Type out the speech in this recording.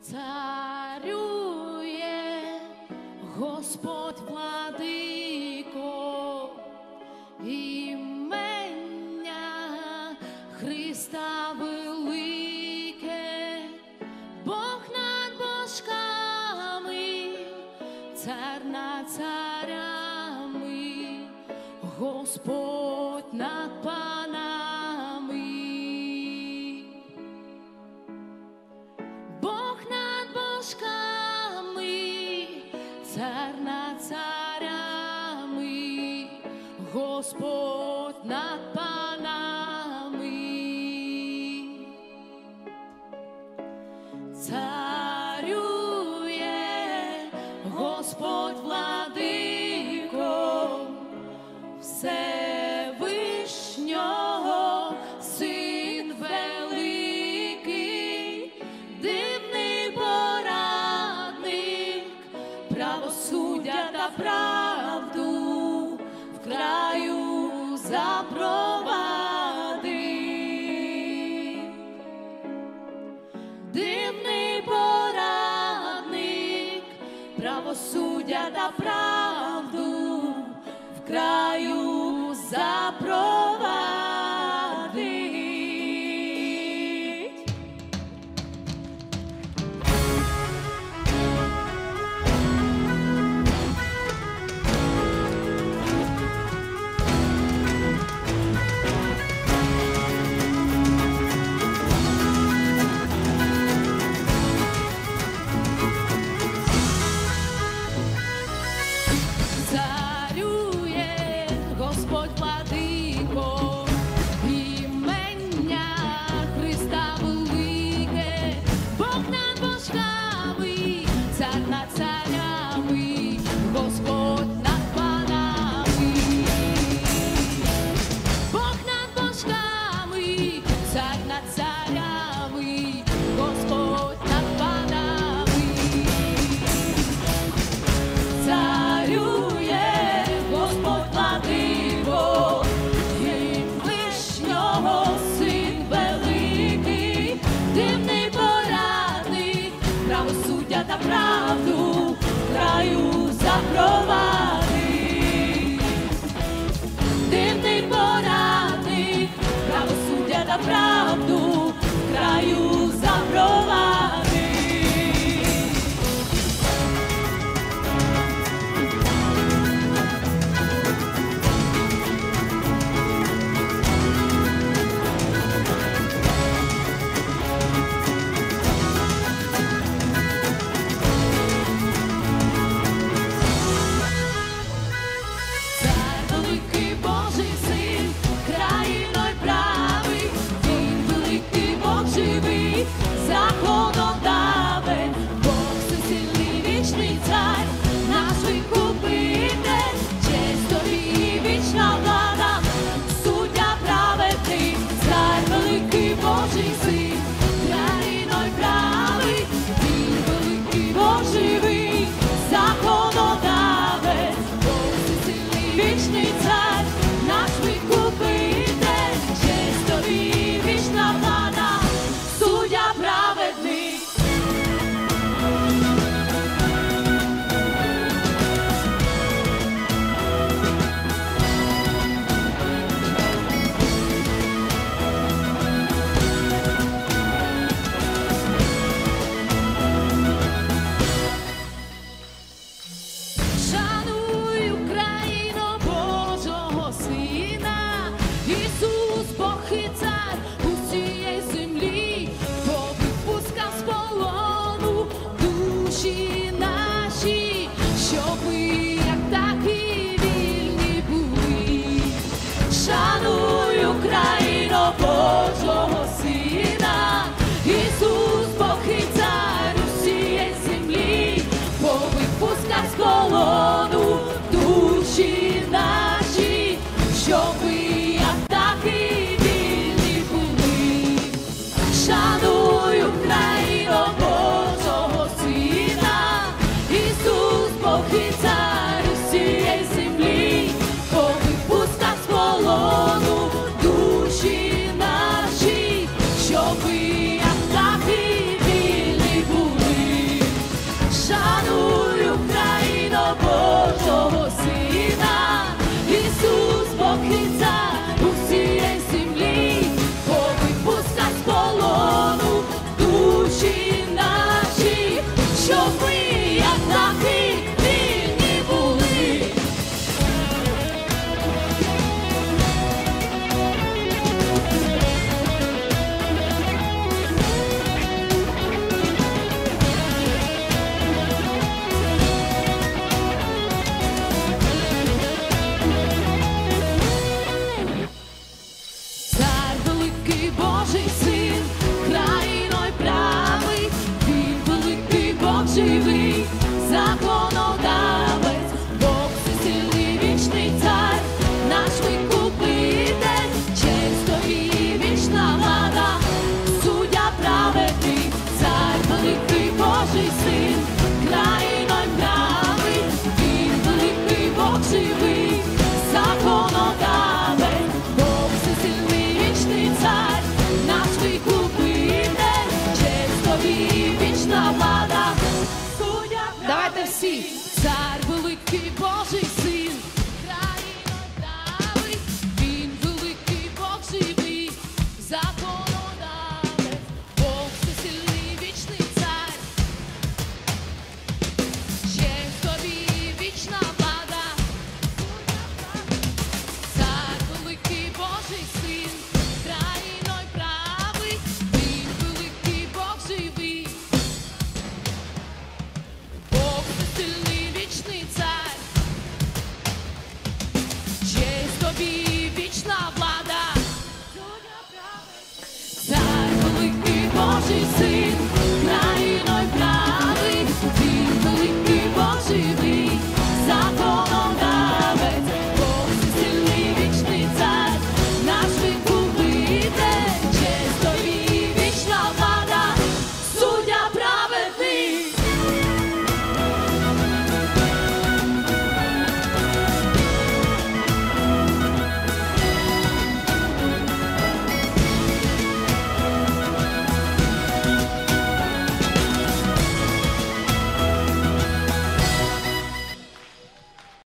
Царює Господь владико, імення Христа велике, Бог над божками, цар над царями, Господь над панами. Бог над божками, цар над царями, Господь над панами. Царює Господь владико, Всевишнього Син великий, дивний порадник, правосуддя та правду в краю запровадив. Дивний порадник, правосуддя та правду в краю запровадить. Царює Господь владико, імення Христа велике, Бог над божками, цар над царями, Господь над панами. Бог над божками, цар над царями, Господь над панами. Царює Господь владико, Всевишнього Син великий, дивний порадник, правосуддя та правду в краю запровадив. Дивний порадник, правосуддя та правду в краю запровадив. Цар великий Божий син, країною правий, він великий Бог живий, законодавець, Бог всесильний вічний цар, наш викупитель, честь тобі вічна влада, суддя праведний, цар великий Божий син, країною правий, він великий Бог живий, законодавець, Бог всесильний вічний цар, наш викупитель, честь тобі вічна влада, суддя праведний. живи.